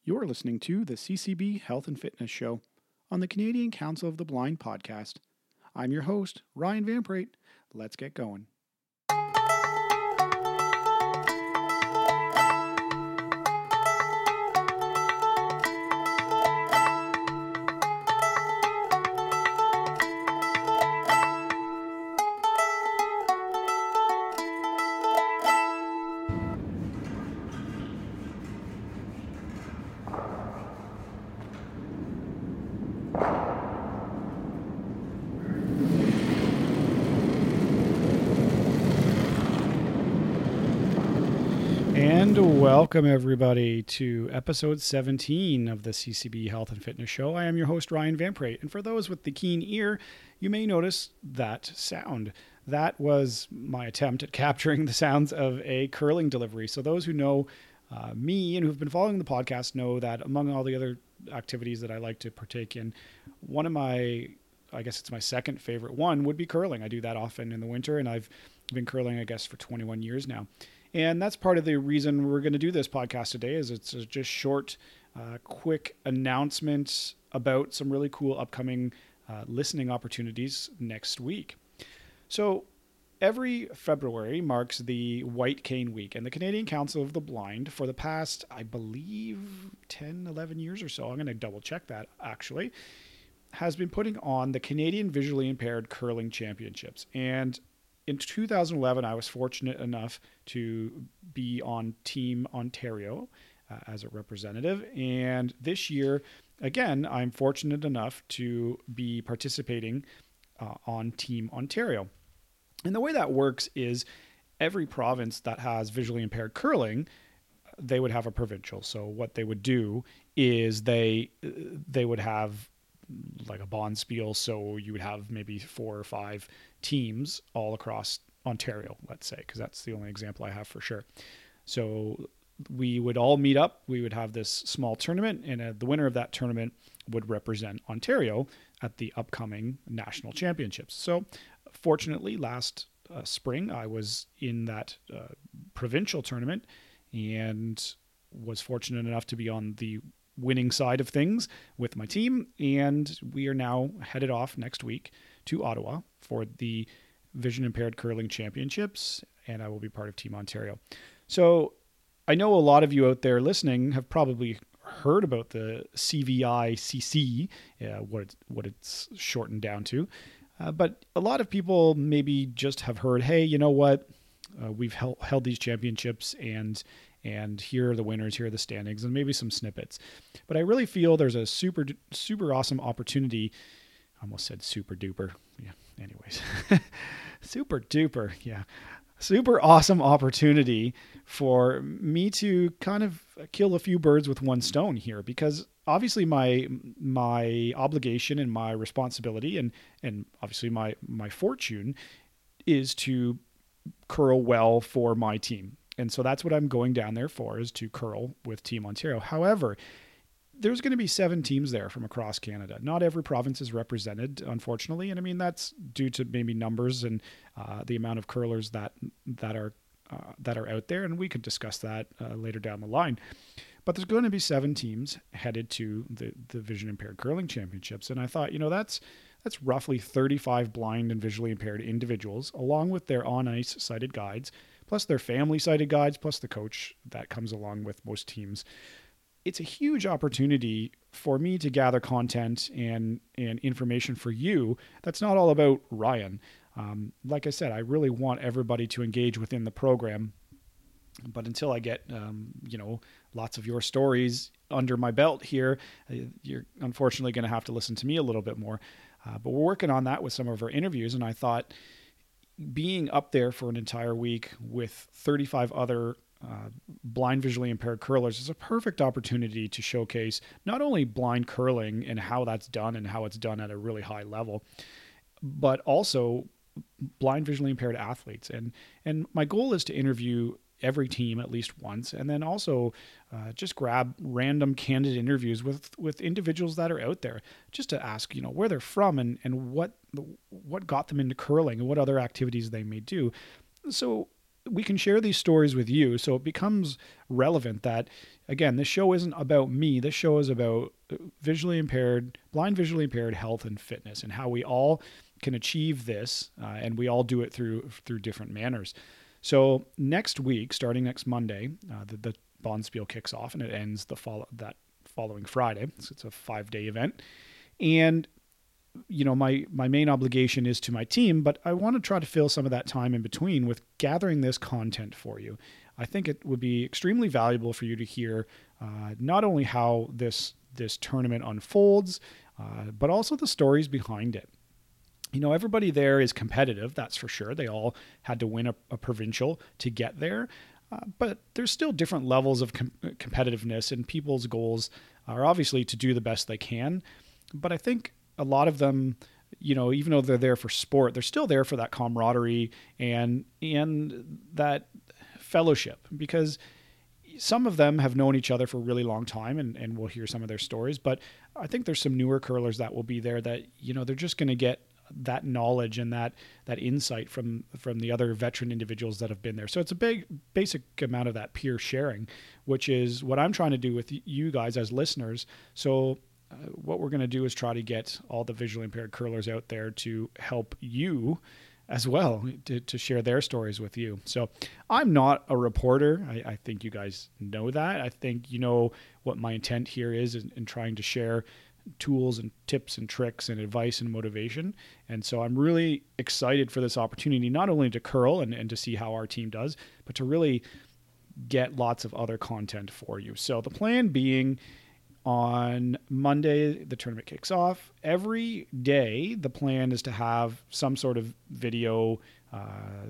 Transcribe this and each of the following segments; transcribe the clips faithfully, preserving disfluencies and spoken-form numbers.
You're listening to the C C B Health and Fitness Show on the Canadian Council of the Blind podcast. I'm your host, Ryan Van Prate. Let's get going. And welcome everybody to episode seventeen of the C C B Health and Fitness Show. I am your host, Ryan Van Prate. And for those with the keen ear, you may notice that sound. That was my attempt at capturing the sounds of a curling delivery. So those who know uh, me and who've been following the podcast know that among all the other activities that I like to partake in, one of my, I guess it's my second favorite one, would be curling. I do that often in the winter, and I've been curling, I guess, for twenty-one years now. And that's part of the reason we're going to do this podcast today is it's a just short, uh, quick announcement about some really cool upcoming uh, listening opportunities next week. So every February marks the White Cane Week, and the Canadian Council of the Blind for the past, I believe, ten, eleven years or so, I'm going to double check that actually, has been putting on the Canadian Visually Impaired Curling Championships. And in two thousand eleven, I was fortunate enough to be on Team Ontario uh, as a representative. And this year, again, I'm fortunate enough to be participating uh, on Team Ontario. And the way that works is every province that has visually impaired curling, they would have a provincial. So what they would do is they they would have like a bonspiel. So you would have maybe four or five teams all across Ontario, let's say, because that's the only example I have for sure. So we would all meet up. We would have this small tournament, and uh, the winner of that tournament would represent Ontario at the upcoming national championships. So fortunately, last uh, spring, I was in that uh, provincial tournament and was fortunate enough to be on the winning side of things with my team. And we are now headed off next week to Ottawa for the Vision Impaired Curling Championships, and I will be part of Team Ontario. So I know a lot of you out there listening have probably heard about the C V I C C, uh, what it's, what it's shortened down to. Uh, but a lot of people maybe just have heard, hey, you know what? Uh, we've held, held these championships and and here are the winners, here are the standings, and maybe some snippets. But I really feel there's a super, super awesome opportunity. I almost said super duper. Yeah, anyways. Super duper, yeah. Super awesome opportunity for me to kind of kill a few birds with one stone here, because obviously my my obligation and my responsibility and and obviously my my fortune is to curl well for my team. And so that's what I'm going down there for, is to curl with Team Ontario. However, there's going to be seven teams there from across Canada. Not every province is represented, unfortunately. And I mean, that's due to maybe numbers and uh, the amount of curlers that that are uh, that are out there. And we could discuss that uh, later down the line. But there's going to be seven teams headed to the, the Vision Impaired Curling Championships. And I thought, you know, that's that's roughly thirty-five blind and visually impaired individuals, along with their on-ice sighted guides, plus their family sighted guides, plus the coach that comes along with most teams. It's a huge opportunity for me to gather content and, and information for you that's not all about Ryan. Um, like I said, I really want everybody to engage within the program. But until I get, um, you know, lots of your stories under my belt here, you're unfortunately going to have to listen to me a little bit more. Uh, but we're working on that with some of our interviews. And I thought being up there for an entire week with thirty-five other uh, blind visually impaired curlers is a perfect opportunity to showcase not only blind curling and how that's done and how it's done at a really high level, but also blind visually impaired athletes. And, and my goal is to interview every team at least once, and then also uh, just grab random candid interviews with with individuals that are out there, just to ask, you know, where they're from and and what what got them into curling and what other activities they may do. So we can share these stories with you. So it becomes relevant that, again, this show isn't about me. This show is about visually impaired, blind visually impaired health and fitness, and how we all can achieve this. Uh, and we all do it through, through different manners. So next week, starting next Monday, uh, the, the Bonspiel kicks off and it ends the follow that following Friday. So it's a five day event. And you know, my, my main obligation is to my team, but I want to try to fill some of that time in between with gathering this content for you. I think it would be extremely valuable for you to hear uh, not only how this, this tournament unfolds, uh, but also the stories behind it. You know, everybody there is competitive, that's for sure. They all had to win a, a provincial to get there, uh, but there's still different levels of com- competitiveness, and people's goals are obviously to do the best they can. But I think a lot of them, you know, even though they're there for sport, they're still there for that camaraderie and and that fellowship, because some of them have known each other for a really long time, and, and we'll hear some of their stories. But I think there's some newer curlers that will be there that, you know, they're just going to get that knowledge and that that insight from from the other veteran individuals that have been there. So it's a big basic amount of that peer sharing, which is what I'm trying to do with you guys as listeners. So Uh, what we're going to do is try to get all the visually impaired curlers out there to help you as well, to, to share their stories with you. So I'm not a reporter. I, I think you guys know that. I think you know what my intent here is in, in trying to share tools and tips and tricks and advice and motivation. And so I'm really excited for this opportunity, not only to curl and, and to see how our team does, but to really get lots of other content for you. So the plan being, on Monday, the tournament kicks off. Every day, the plan is to have some sort of video uh,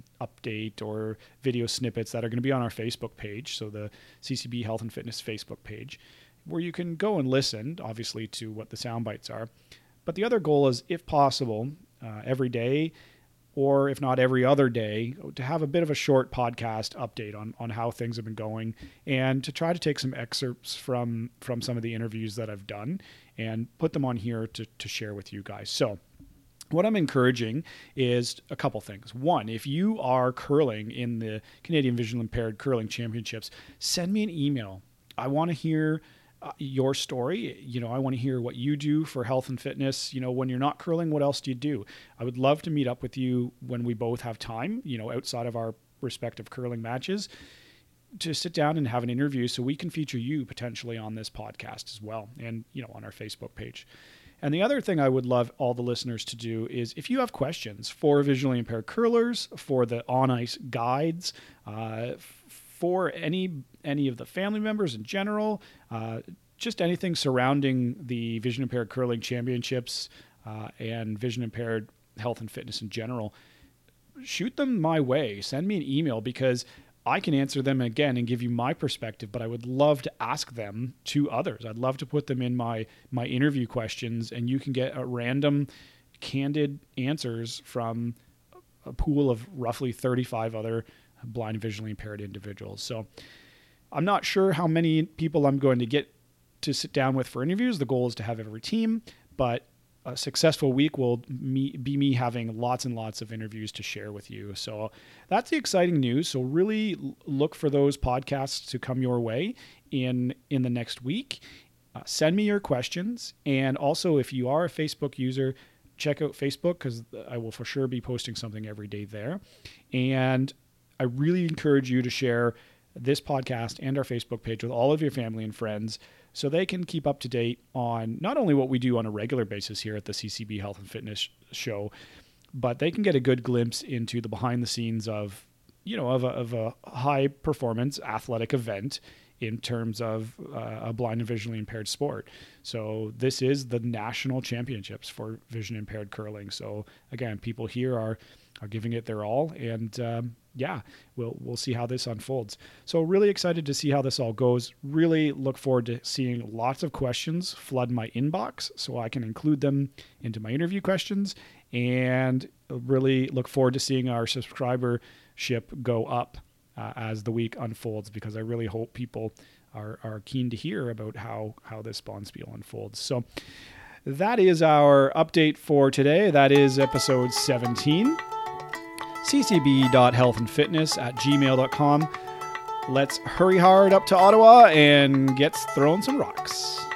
update or video snippets that are going to be on our Facebook page, so the C C B Health and Fitness Facebook page, where you can go and listen, obviously, to what the sound bites are. But the other goal is, if possible, uh, every day, or if not every other day, to have a bit of a short podcast update on, on how things have been going, and to try to take some excerpts from, from some of the interviews that I've done and put them on here to, to share with you guys. So what I'm encouraging is a couple things. One, if you are curling in the Canadian Visually Impaired Curling Championships, send me an email. I want to hear Uh, your story. You know, I want to hear what you do for health and fitness. You know, when you're not curling, what else do you do? I would love to meet up with you when we both have time, you know, outside of our respective curling matches, to sit down and have an interview so we can feature you potentially on this podcast as well, and, you know, on our Facebook page. And the other thing I would love all the listeners to do is, if you have questions for visually impaired curlers, for the on-ice guides, uh, for any any of the family members in general, uh, just anything surrounding the Vision Impaired Curling Championships uh, and Vision Impaired Health and Fitness in general, shoot them my way. Send me an email, because I can answer them again and give you my perspective, but I would love to ask them to others. I'd love to put them in my my interview questions, and you can get a random, candid answers from a pool of roughly thirty-five other blind and visually impaired individuals. So I'm not sure how many people I'm going to get to sit down with for interviews. The goal is to have every team, but a successful week will me, be me having lots and lots of interviews to share with you. So that's the exciting news. So really look for those podcasts to come your way in, in the next week. Uh, send me your questions. And also, if you are a Facebook user, check out Facebook, because I will for sure be posting something every day there. And I really encourage you to share this podcast and our Facebook page with all of your family and friends, so they can keep up to date on not only what we do on a regular basis here at the C C B Health and Fitness Show, but they can get a good glimpse into the behind the scenes of, you know, of a, of a high performance athletic event in terms of uh, a blind and visually impaired sport. So this is the national championships for vision impaired curling. So again, people here are are giving it their all, and um, yeah, we'll we'll see how this unfolds. So really excited to see how this all goes. Really look forward to seeing lots of questions flood my inbox, so I can include them into my interview questions, and really look forward to seeing our subscribership go up uh, as the week unfolds, because I really hope people are are keen to hear about how how this Bonspiel unfolds. So that is our update for today. That is episode seventeen. c c b dot health and fitness at gmail dot com. Let's hurry hard up to Ottawa and get throwing some rocks.